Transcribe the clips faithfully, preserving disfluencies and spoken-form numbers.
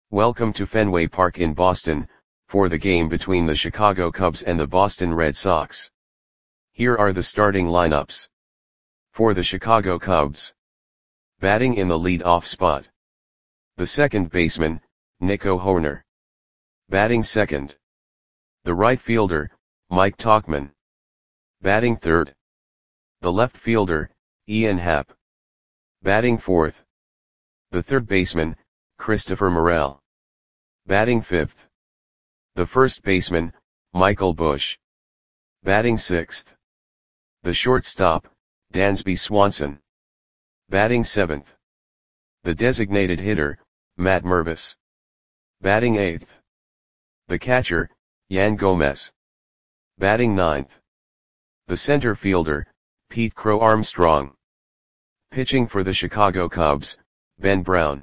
Welcome to Fenway Park in Boston, for the game between the Chicago Cubs and the Boston Red Sox. Here are the starting lineups. For the Chicago Cubs. Batting in the lead-off spot. The second baseman, Nico Hoerner. Batting second. The right fielder, Mike Tauchman. Batting third. The left fielder, Ian Happ. Batting fourth. The third baseman, Christopher Morel. Batting fifth. The first baseman, Michael Busch. Batting sixth. The shortstop, Dansby Swanson. Batting seventh. The designated hitter, Matt Mervis. Batting eighth. The catcher, Yan Gomes. Batting ninth. The center fielder, Pete Crow Armstrong. Pitching for the Chicago Cubs, Ben Brown.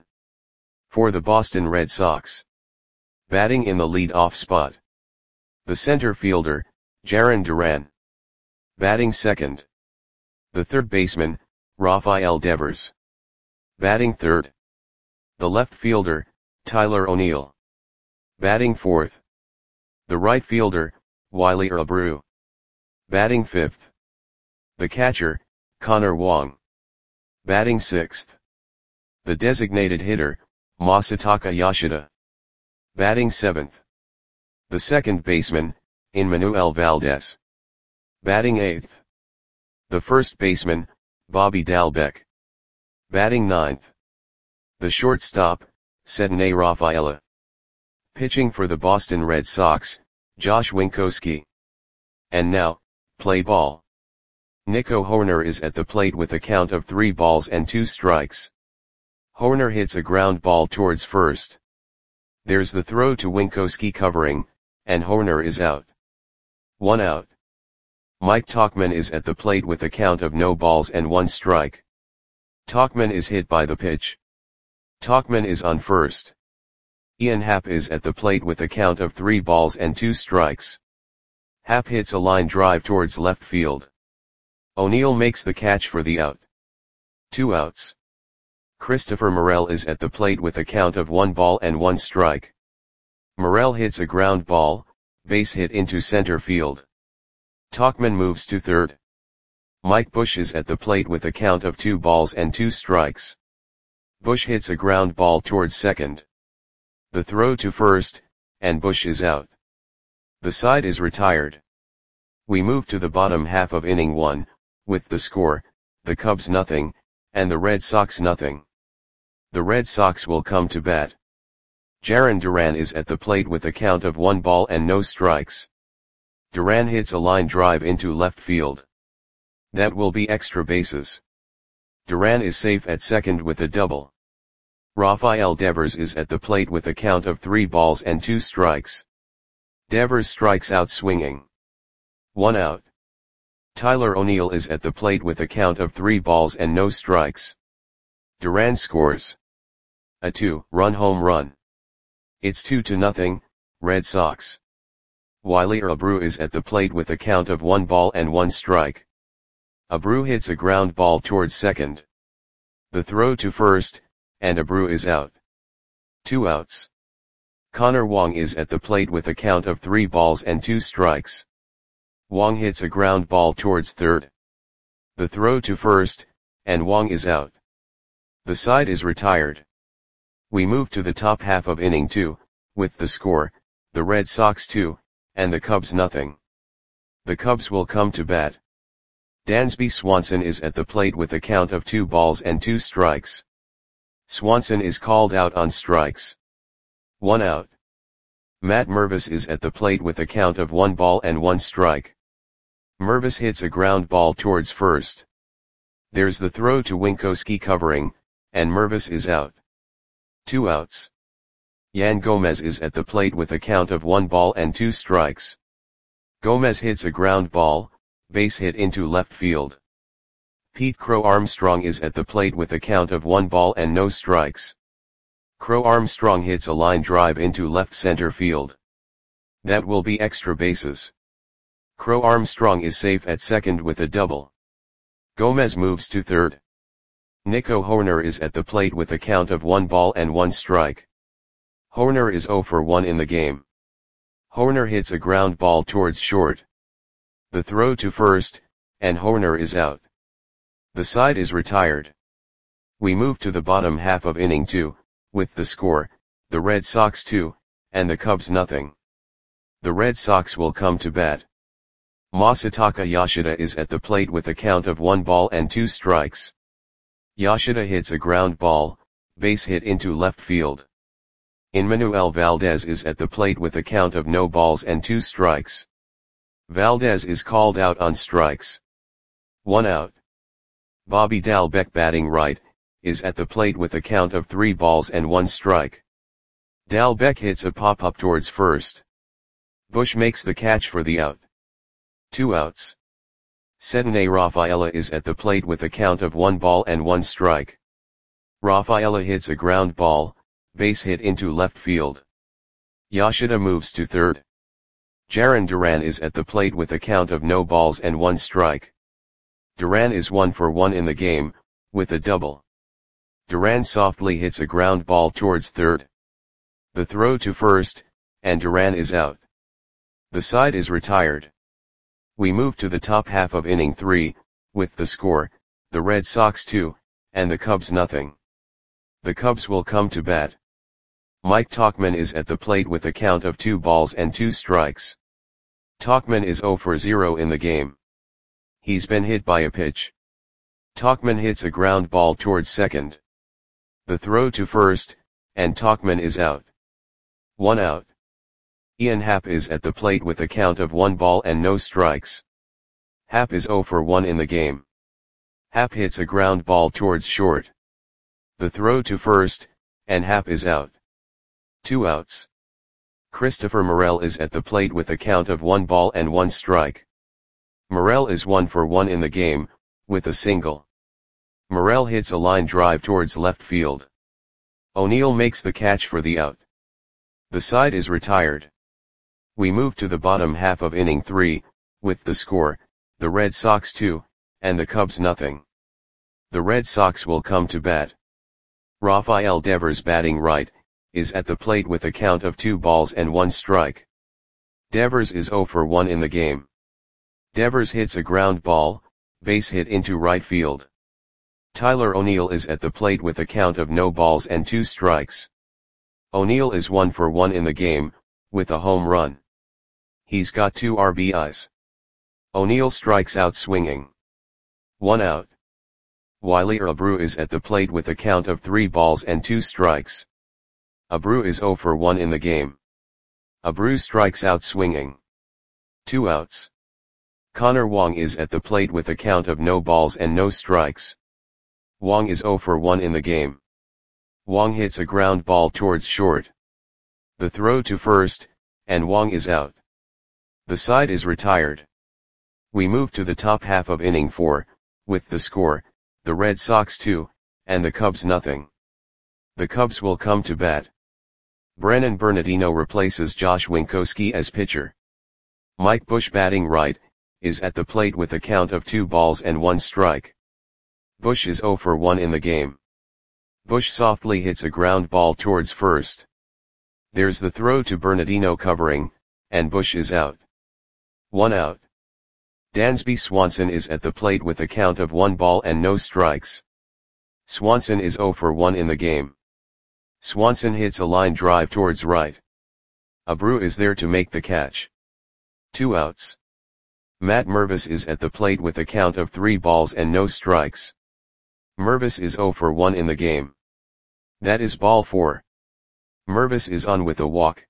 For the Boston Red Sox. Batting in the lead-off spot. The center fielder, Jarren Duran. Batting second. The third baseman, Rafael Devers. Batting third. The left fielder, Tyler O'Neill. Batting fourth. The right fielder, Wiley Abreu. Batting fifth. The catcher, Connor Wong. Batting sixth. The designated hitter, Masataka Yoshida. Batting seventh. The second baseman, Emmanuel Valdez. Batting eighth. The first baseman, Bobby Dalbec. Batting ninth. The shortstop, Cedney Rafaela. Pitching for the Boston Red Sox, Josh Winckowski. And now, play ball. Nico Hoerner is at the plate with a count of three balls and two strikes. Hoerner hits a ground ball towards first. There's the throw to Winckowski covering, and Hoerner is out. One out. Mike Tauchman is at the plate with a count of no balls and one strike. Tauchman is hit by the pitch. Tauchman is on first. Ian Happ is at the plate with a count of three balls and two strikes. Happ hits a line drive towards left field. O'Neill makes the catch for the out. Two outs. Christopher Morel is at the plate with a count of one ball and one strike. Morel hits a ground ball, base hit into center field. Tauchman moves to third. Mike Busch is at the plate with a count of two balls and two strikes. Busch hits a ground ball towards second. The throw to first, and Busch is out. The side is retired. We move to the bottom half of inning one, with the score, the Cubs nothing, and the Red Sox nothing. The Red Sox will come to bat. Jarren Duran is at the plate with a count of one ball and no strikes. Duran hits a line drive into left field. That will be extra bases. Duran is safe at second with a double. Rafael Devers is at the plate with a count of three balls and two strikes. Devers strikes out swinging. One out. Tyler O'Neill is at the plate with a count of three balls and no strikes. Duran scores a two-run home run. It's two to nothing, Red Sox. Wiley Abreu is at the plate with a count of one ball and one strike. Abreu hits a ground ball towards second. The throw to first, and Abreu is out. Two outs. Connor Wong is at the plate with a count of three balls and two strikes. Wong hits a ground ball towards third. The throw to first, and Wong is out. The side is retired. We move to the top half of inning two, with the score, the Red Sox two, and the Cubs nothing. The Cubs will come to bat. Dansby Swanson is at the plate with a count of two balls and two strikes. Swanson is called out on strikes. One out. Matt Mervis is at the plate with a count of one ball and one strike. Mervis hits a ground ball towards first. There's the throw to Winckowski covering, and Mervis is out. Two outs. Yan Gomes is at the plate with a count of one ball and two strikes. Gomes hits a ground ball, base hit into left field. Pete Crow Armstrong is at the plate with a count of one ball and no strikes. Crow Armstrong hits a line drive into left center field. That will be extra bases. Crow Armstrong is safe at second with a double. Gomes moves to third. Nico Hoerner is at the plate with a count of one ball and one strike. Horner is zero for one in the game. Horner hits a ground ball towards short. The throw to first, and Horner is out. The side is retired. We move to the bottom half of inning two, with the score, the Red Sox two, and the Cubs nothing. The Red Sox will come to bat. Masataka Yoshida is at the plate with a count of one ball and two strikes. Yoshida hits a ground ball, base hit into left field. Emmanuel Valdez is at the plate with a count of no balls and two strikes. Valdez is called out on strikes. One out. Bobby Dalbec, batting right, is at the plate with a count of three balls and one strike. Dalbec hits a pop-up towards first. Bush makes the catch for the out. Two outs. Cedinne Rafaela is at the plate with a count of one ball and one strike. Rafaela hits a ground ball, base hit into left field. Yoshida moves to third. Jarren Duran is at the plate with a count of no balls and one strike. Duran is one for one in the game, with a double. Duran softly hits a ground ball towards third. The throw to first, and Duran is out. The side is retired. We move to the top half of inning three, with the score, the Red Sox two, and the Cubs nothing. The Cubs will come to bat. Mike Tauchman is at the plate with a count of two balls and two strikes. Tauchman is zero for zero in the game. He's been hit by a pitch. Tauchman hits a ground ball towards second. The throw to first, and Tauchman is out. One out. Ian Happ is at the plate with a count of one ball and no strikes. Happ is zero for one in the game. Happ hits a ground ball towards short. The throw to first, and Happ is out. Two outs. Christopher Morel is at the plate with a count of one ball and one strike. Morel is one for one in the game, with a single. Morel hits a line drive towards left field. O'Neill makes the catch for the out. The side is retired. We move to the bottom half of inning three, with the score, the Red Sox two, and the Cubs nothing. The Red Sox will come to bat. Rafael Devers, batting right, is at the plate with a count of two balls and one strike. Devers is zero for one in the game. Devers hits a ground ball, base hit into right field. Tyler O'Neill is at the plate with a count of no balls and two strikes. O'Neill is one for one in the game, with a home run. He's got two R B Is. O'Neill strikes out swinging. One out. Wiley Abreu is at the plate with a count of three balls and two strikes. Abreu is zero for one in the game. Abreu strikes out swinging. Two outs. Connor Wong is at the plate with a count of no balls and no strikes. Wong is zero for one in the game. Wong hits a ground ball towards short. The throw to first, and Wong is out. The side is retired. We move to the top half of inning four, with the score, the Red Sox two, and the Cubs nothing. The Cubs will come to bat. Brennan Bernardino replaces Josh Winkowski as pitcher. Mike Bush, batting right, is at the plate with a count of two balls and one strike. Bush is zero for one in the game. Bush softly hits a ground ball towards first. There's the throw to Bernardino covering, and Bush is out. One out. Dansby Swanson is at the plate with a count of one ball and no strikes. Swanson is zero for one in the game. Swanson hits a line drive towards right. Abreu is there to make the catch. Two outs. Matt Mervis is at the plate with a count of three balls and no strikes. Mervis is zero for one in the game. That is ball four. Mervis is on with a walk.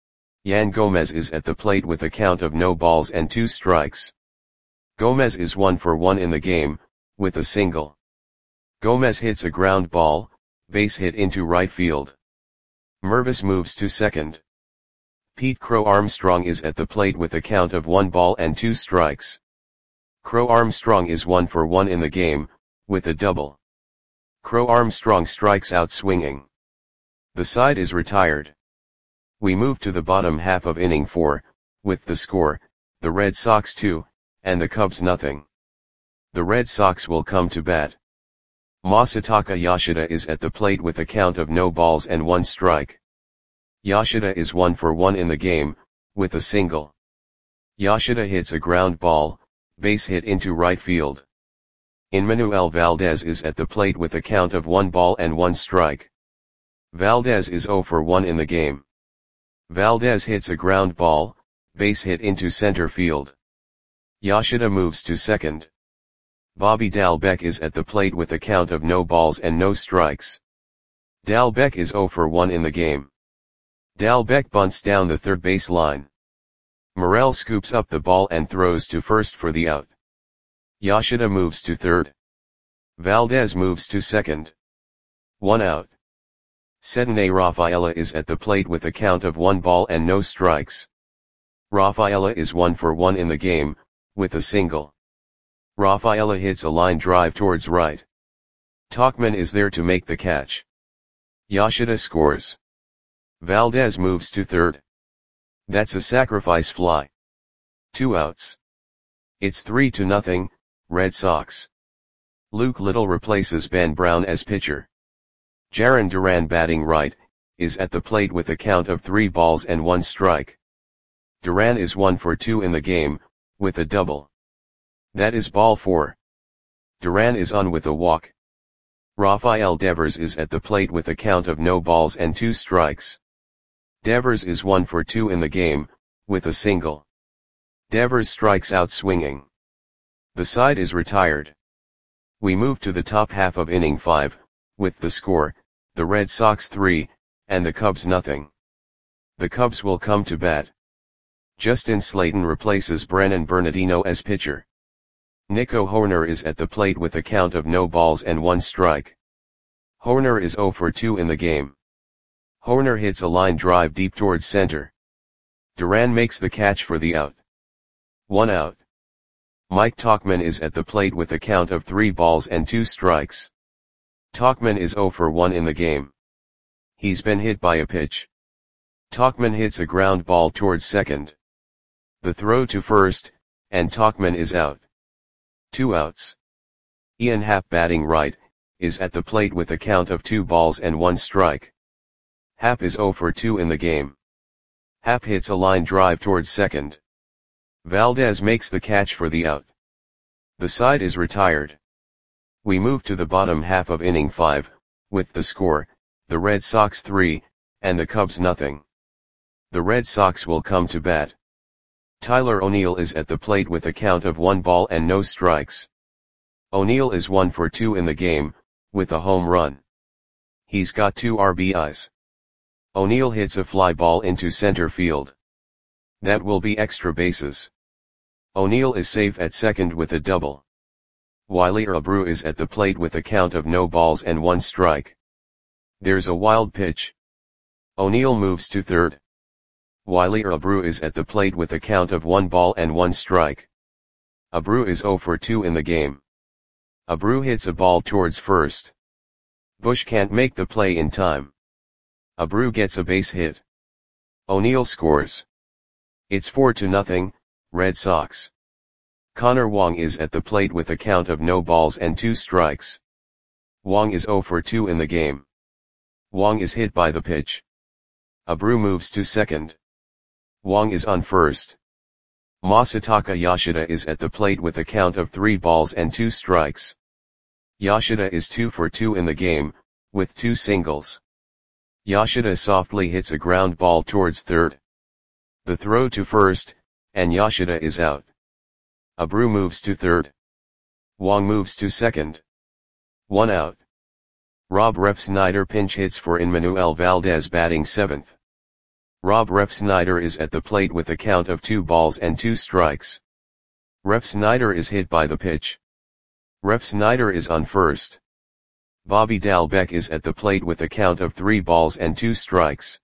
Yan Gomez is at the plate with a count of no balls and two strikes. Gomez is one for one in the game, with a single. Gomez hits a ground ball, base hit into right field. Mervis moves to second. Pete Crow Armstrong is at the plate with a count of one ball and two strikes. Crow Armstrong is one for one in the game, with a double. Crow Armstrong strikes out swinging. The side is retired. We move to the bottom half of inning four, with the score, the Red Sox two, and the Cubs nothing. The Red Sox will come to bat. Masataka Yoshida is at the plate with a count of no balls and one strike. Yoshida is one for one in the game, with a single. Yoshida hits a ground ball, base hit into right field. Enmanuel Valdez is at the plate with a count of one ball and one strike. Valdez is zero for one in the game. Valdez hits a ground ball, base hit into center field. Yoshida moves to second. Bobby Dalbec is at the plate with a count of no balls and no strikes. Dalbec is zero for one in the game. Dalbec bunts down the third base line. Morel scoops up the ball and throws to first for the out. Yoshida moves to third. Valdez moves to second. One out. Cedene Rafaela is at the plate with a count of one ball and no strikes. Rafaela is one for one in the game, with a single. Rafaela hits a line drive towards right. Tauchman is there to make the catch. Yoshida scores. Valdez moves to third. That's a sacrifice fly. Two outs. It's three to nothing, Red Sox. Luke Little replaces Ben Brown as pitcher. Jarren Duran, batting right, is at the plate with a count of three balls and one strike. Duran is one for two in the game, with a double. That is ball four. Duran is on with a walk. Rafael Devers is at the plate with a count of no balls and two strikes. Devers is one for two in the game, with a single. Devers strikes out swinging. The side is retired. We move to the top half of inning five, with the score, the Red Sox three, and the Cubs nothing. The Cubs will come to bat. Justin Slayton replaces Brennan Bernardino as pitcher. Nico Hoerner is at the plate with a count of no balls and one strike. Hoerner is zero for two in the game. Hoerner hits a line drive deep towards center. Duran makes the catch for the out. One out. Mike Tauchman is at the plate with a count of three balls and two strikes. Tauchman is zero for one in the game. He's been hit by a pitch. Tauchman hits a ground ball towards second. The throw to first, and Tauchman is out. Two outs. Ian Happ, batting right, is at the plate with a count of two balls and one strike. Happ is zero for two in the game. Happ hits a line drive towards second. Valdez makes the catch for the out. The side is retired. We move to the bottom half of inning five, with the score, the Red Sox three, and the Cubs nothing. The Red Sox will come to bat. Tyler O'Neill is at the plate with a count of one ball and no strikes. O'Neill is one for two in the game, with a home run. He's got two R B Is. O'Neill hits a fly ball into center field. That will be extra bases. O'Neill is safe at second with a double. Wiley Abreu is at the plate with a count of no balls and one strike. There's a wild pitch. O'Neill moves to third. Wiley Abreu is at the plate with a count of one ball and one strike. Abreu is zero for two in the game. Abreu hits a ball towards first. Bush can't make the play in time. Abreu gets a base hit. O'Neill scores. It's four to nothing, Red Sox. Connor Wong is at the plate with a count of no balls and two strikes. Wong is zero for two in the game. Wong is hit by the pitch. Abreu moves to second. Wong is on first. Masataka Yoshida is at the plate with a count of three balls and two strikes. Yoshida is two for two in the game, with two singles. Yoshida softly hits a ground ball towards third. The throw to first, and Yoshida is out. Abreu moves to third. Wong moves to second. One out. Rob Refsnyder pinch hits for Enmanuel Valdez, batting seventh. Rob Refsnyder is at the plate with a count of two balls and two strikes. Refsnyder is hit by the pitch. Refsnyder is on first. Bobby Dalbec is at the plate with a count of three balls and two strikes.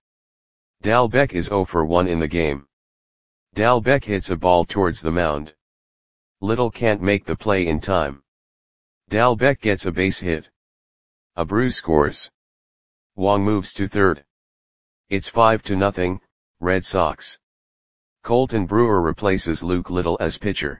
Dalbec is zero for one in the game. Dalbec hits a ball towards the mound. Little can't make the play in time. Dalbec gets a base hit. Abreu scores. Wong moves to third. It's five to nothing, Red Sox. Colton Brewer replaces Luke Little as pitcher.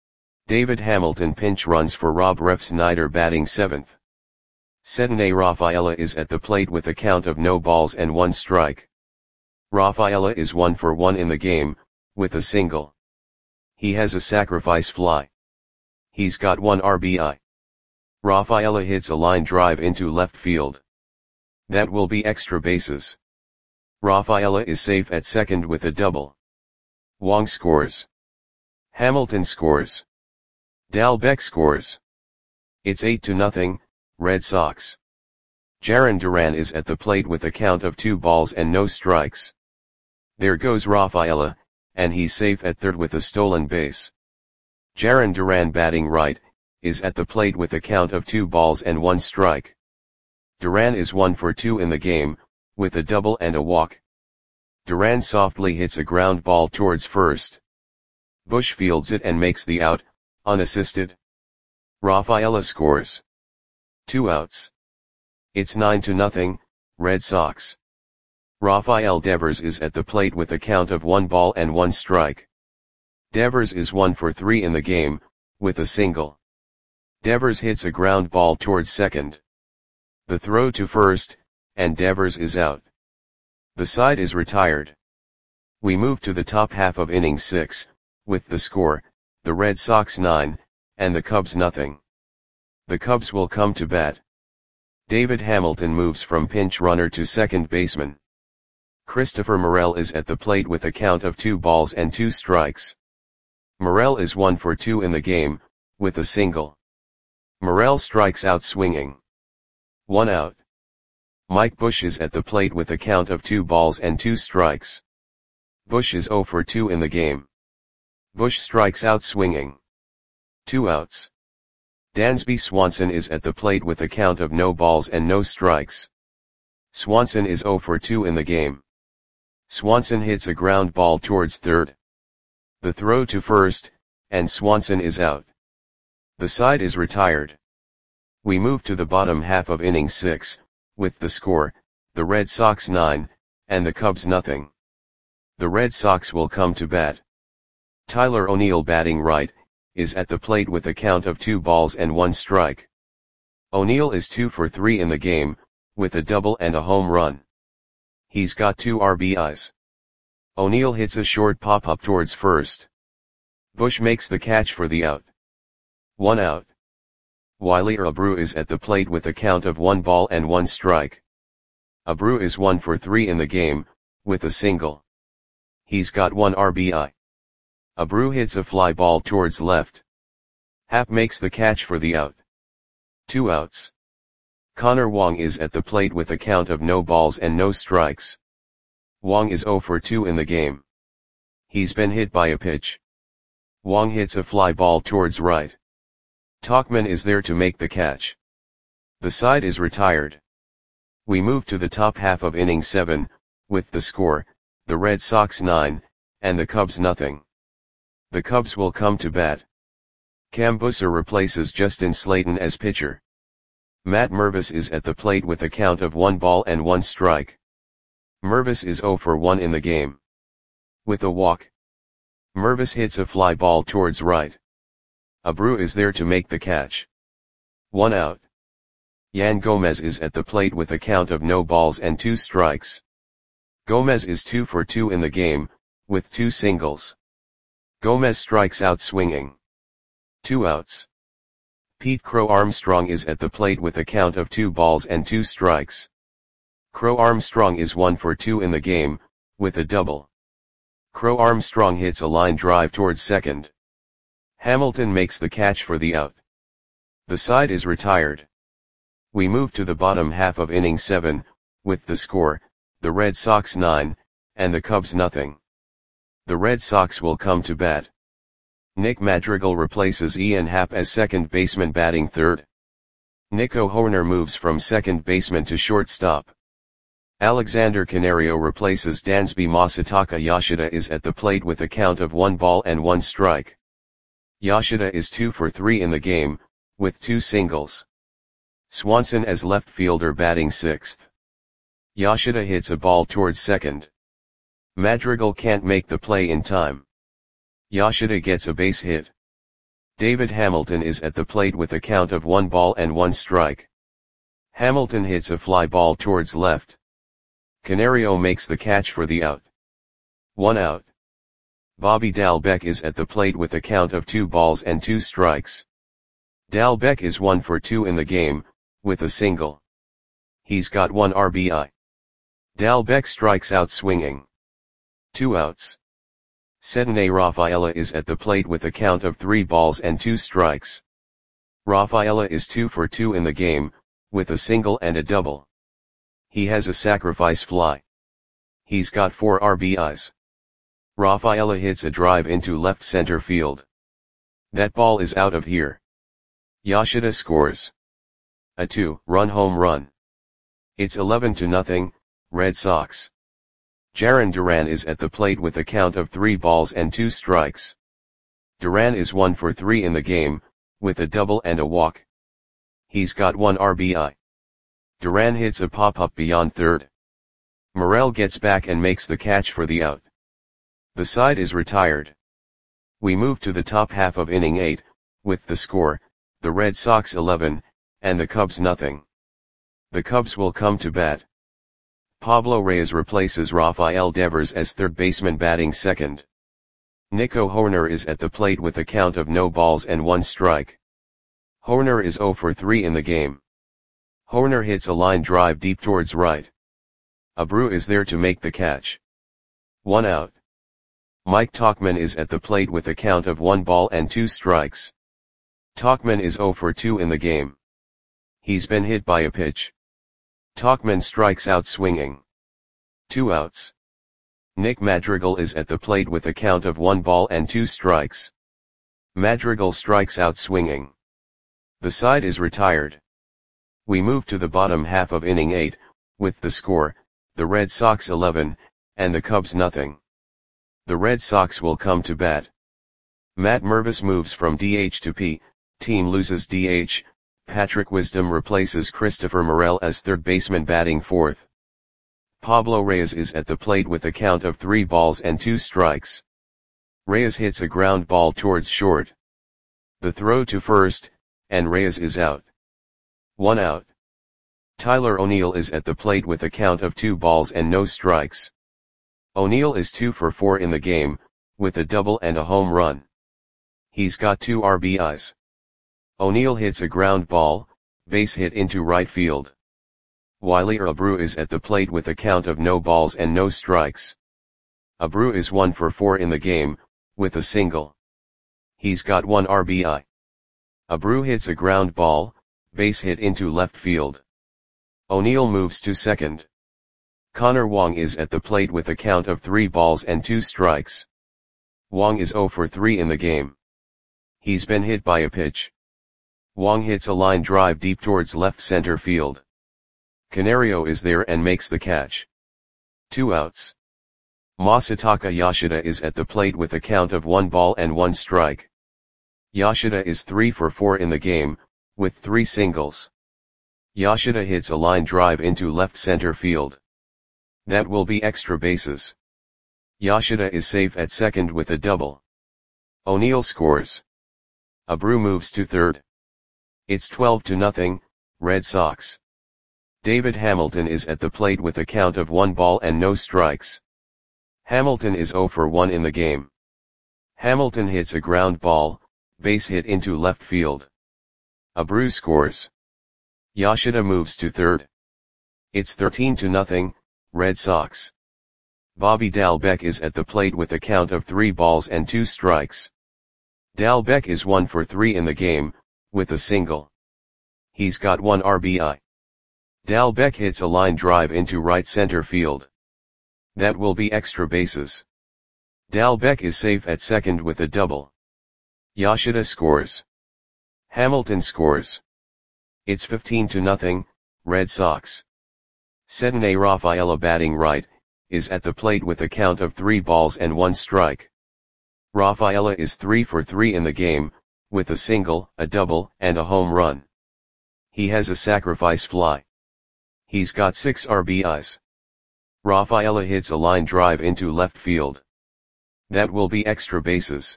David Hamilton pinch runs for Rob Refsnyder, batting seventh. Cedene Rafaela is at the plate with a count of no balls and one strike. Rafaela is one for one in the game, with a single. He has a sacrifice fly. He's got one R B I. Rafaela hits a line drive into left field. That will be extra bases. Rafaela is safe at second with a double. Wong scores. Hamilton scores. Dalbec scores. It's eight to nothing, Red Sox. Jarren Duran is at the plate with a count of two balls and no strikes. There goes Rafaela, and he's safe at third with a stolen base. Jarren Duran, batting right, is at the plate with a count of two balls and one strike. Duran is one for two in the game, with a double and a walk. Duran softly hits a ground ball towards first. Bush fields it and makes the out, unassisted. Rafaela scores. Two outs. It's nine to nothing, Red Sox. Rafael Devers is at the plate with a count of one ball and one strike. Devers is one for three in the game, with a single. Devers hits a ground ball towards second. The throw to first, and Devers is out. The side is retired. We move to the top half of inning six, with the score, the Red Sox nine, and the Cubs nothing. The Cubs will come to bat. David Hamilton moves from pinch runner to second baseman. Christopher Morel is at the plate with a count of two balls and two strikes. Morel is one for two in the game, with a single. Morel strikes out swinging. One out. Mike Bush is at the plate with a count of two balls and two strikes. Bush is zero for two in the game. Bush strikes out swinging. Two outs. Dansby Swanson is at the plate with a count of no balls and no strikes. Swanson is zero for two in the game. Swanson hits a ground ball towards third. The throw to first, and Swanson is out. The side is retired. We move to the bottom half of inning six, with the score, the Red Sox nine, and the Cubs nothing. The Red Sox will come to bat. Tyler O'Neill, batting right, is at the plate with a count of two balls and one strike. O'Neill is two for three in the game, with a double and a home run. He's got two R B Is. O'Neill hits a short pop-up towards first. Bush makes the catch for the out. One out. Wiley Abreu is at the plate with a count of one ball and one strike. Abreu is one for three in the game, with a single. He's got one R B I. Abreu hits a fly ball towards left. Happ makes the catch for the out. Two outs. Connor Wong is at the plate with a count of no balls and no strikes. Wong is zero for two in the game. He's been hit by a pitch. Wong hits a fly ball towards right. Tauchman is there to make the catch. The side is retired. We move to the top half of inning seven, with the score, the Red Sox nine, and the Cubs nothing. The Cubs will come to bat. Cam Busser replaces Justin Slayton as pitcher. Matt Mervis is at the plate with a count of one ball and one strike. Mervis is zero for one in the game. With a walk. Mervis hits a fly ball towards right. Abreu is there to make the catch. One out. Yan Gomez is at the plate with a count of no balls and two strikes. Gomez is two for two in the game, with two singles. Gomez strikes out swinging. Two outs. Pete Crow Armstrong is at the plate with a count of two balls and two strikes. Crow Armstrong is one for two in the game, with a double. Crow Armstrong hits a line drive towards second. Hamilton makes the catch for the out. The side is retired. We move to the bottom half of inning seven, with the score, the Red Sox nine, and the Cubs nothing. The Red Sox will come to bat. Nick Madrigal replaces Ian Happ as second baseman, batting third. Nico Hoerner moves from second baseman to shortstop. Alexander Canario replaces Dansby. Masataka Yoshida is at the plate with a count of one ball and one strike. Yoshida is two for three in the game, with two singles. Swanson as left fielder, batting sixth. Yoshida hits a ball towards second. Madrigal can't make the play in time. Yoshida gets a base hit. David Hamilton is at the plate with a count of one ball and one strike. Hamilton hits a fly ball towards left. Canario makes the catch for the out. One out. Bobby Dalbec is at the plate with a count of two balls and two strikes. Dalbec is one for two in the game, with a single. He's got one R B I. Dalbec strikes out swinging. Two outs. Sedane Rafaela is at the plate with a count of three balls and two strikes. Rafaela is two for two in the game, with a single and a double. He has a sacrifice fly. He's got four R B Is. Rafaela hits a drive into left center field. That ball is out of here. Yoshida scores a two-run home run. It's eleven to nothing, Red Sox. Jarren Duran is at the plate with a count of three balls and two strikes. Duran is one for three in the game, with a double and a walk. He's got one R B I. Duran hits a pop-up beyond third. Morel gets back and makes the catch for the out. The side is retired. We move to the top half of inning eight, with the score, the Red Sox eleven, and the Cubs nothing. The Cubs will come to bat. Pablo Reyes replaces Rafael Devers as third baseman batting second. Nico Hoerner is at the plate with a count of no balls and one strike. Hoerner is zero for three in the game. Hoerner hits a line drive deep towards right. Abreu is there to make the catch. One out. Mike Tauchman is at the plate with a count of one ball and two strikes. Tauchman is zero for two in the game. He's been hit by a pitch. Tauchman strikes out swinging. Two outs. Nick Madrigal is at the plate with a count of one ball and two strikes. Madrigal strikes out swinging. The side is retired. We move to the bottom half of inning eight, with the score, the Red Sox eleven, and the Cubs nothing. The Red Sox will come to bat. Matt Mervis moves from D H to P, team loses D H, Patrick Wisdom replaces Christopher Morel as third baseman batting fourth. Pablo Reyes is at the plate with a count of three balls and two strikes. Reyes hits a ground ball towards short. The throw to first, and Reyes is out. One out. Tyler O'Neill is at the plate with a count of two balls and no strikes. O'Neill is two for four in the game, with a double and a home run. He's got two R B Is. O'Neill hits a ground ball, base hit into right field. Wilyer Abreu is at the plate with a count of no balls and no strikes. Abreu is one for four in the game, with a single. He's got one R B I. Abreu hits a ground ball, base hit into left field. O'Neill moves to second. Connor Wong is at the plate with a count of three balls and two strikes. Wong is zero for three in the game. He's been hit by a pitch. Wong hits a line drive deep towards left center field. Canario is there and makes the catch. Two outs. Masataka Yoshida is at the plate with a count of one ball and one strike. Yoshida is three for four in the game, with three singles. Yoshida hits a line drive into left center field. That will be extra bases. Yoshida is safe at second with a double. O'Neill scores. Abreu moves to third. It's twelve to nothing, Red Sox. David Hamilton is at the plate with a count of one ball and no strikes. Hamilton is zero for one in the game. Hamilton hits a ground ball, base hit into left field. Abreu scores. Yoshida moves to third. It's thirteen to nothing, Red Sox. Bobby Dalbec is at the plate with a count of three balls and two strikes. Dalbec is one for three in the game, with a single. He's got one R B I. Dalbec hits a line drive into right center field. That will be extra bases. Dalbec is safe at second with a double. Yoshida scores. Hamilton scores. It's fifteen to nothing, Red Sox. Sedane Rafaela batting right, is at the plate with a count of three balls and one strike. Rafaela is three for three in the game, with a single, a double, and a home run. He has a sacrifice fly. He's got six R B Is. Rafaela hits a line drive into left field. That will be extra bases.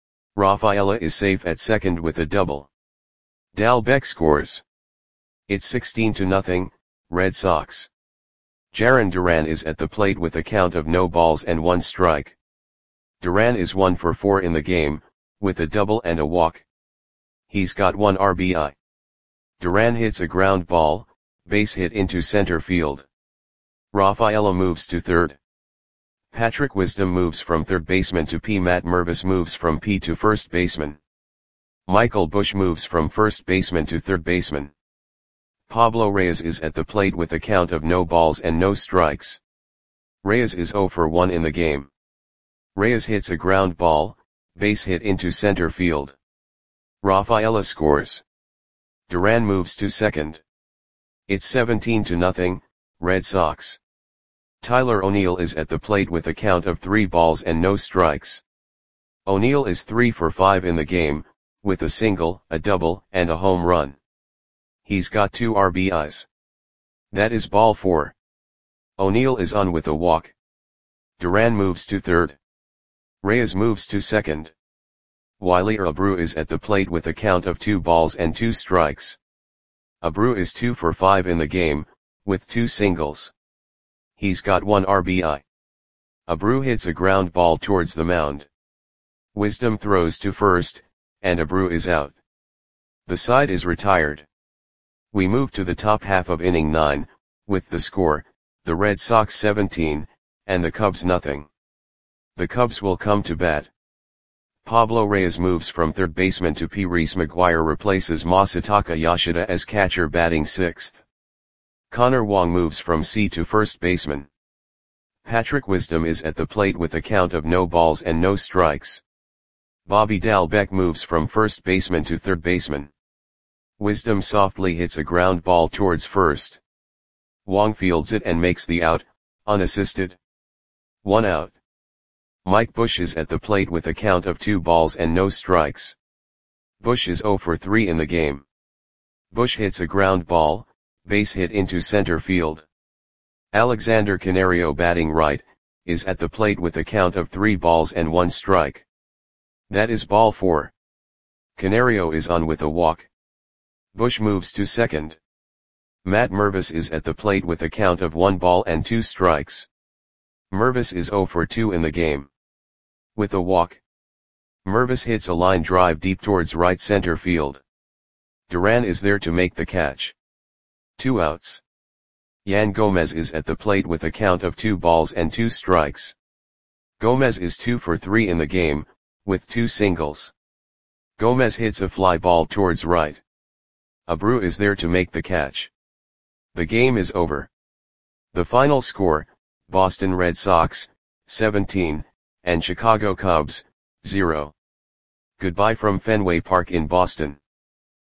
Rafaela is safe at second with a double. Dalbec scores. It's sixteen to nothing, Red Sox. Jarren Duran is at the plate with a count of no balls and one strike. Duran is one for four in the game, with a double and a walk. He's got one R B I. Duran hits a ground ball, base hit into center field. Rafaela moves to third. Patrick Wisdom moves from third baseman to P. Matt Mervis moves from P to first baseman. Michael Busch moves from first baseman to third baseman. Pablo Reyes is at the plate with a count of no balls and no strikes. Reyes is zero for one in the game. Reyes hits a ground ball, base hit into center field. Rafaela scores. Duran moves to second. It's seventeen to nothing, Red Sox. Tyler O'Neill is at the plate with a count of three balls and no strikes. O'Neill is three for five in the game, with a single, a double, and a home run. He's got two R B Is. That is ball four. O'Neill is on with a walk. Duran moves to third. Reyes moves to second. Wiley Abreu is at the plate with a count of two balls and two strikes. Abreu is two for five in the game, with two singles. He's got one R B I. Abreu hits a ground ball towards the mound. Wisdom throws to first, and Abreu is out. The side is retired. We move to the top half of inning nine, with the score, the Red Sox seventeen, and the Cubs nothing. The Cubs will come to bat. Pablo Reyes moves from third baseman to P. Reese McGuire replaces Masataka Yoshida as catcher batting sixth. Connor Wong moves from C to first baseman. Patrick Wisdom is at the plate with a count of no balls and no strikes. Bobby Dalbec moves from first baseman to third baseman. Wisdom softly hits a ground ball towards first. Wong fields it and makes the out, unassisted. One out. Mike Busch is at the plate with a count of two balls and no strikes. Busch is zero for three in the game. Busch hits a ground ball, base hit into center field. Alexander Canario batting right, is at the plate with a count of three balls and one strike. That is ball four. Canario is on with a walk. Busch moves to second. Matt Mervis is at the plate with a count of one ball and two strikes. Mervis is zero for two in the game. With a walk. Mervis hits a line drive deep towards right center field. Duran is there to make the catch. Two outs. Yan Gomez is at the plate with a count of two balls and two strikes. Gomez is two for three in the game, with two singles. Gomez hits a fly ball towards right. Abreu is there to make the catch. The game is over. The final score, Boston Red Sox, seventeen, and Chicago Cubs, zero. Goodbye from Fenway Park in Boston.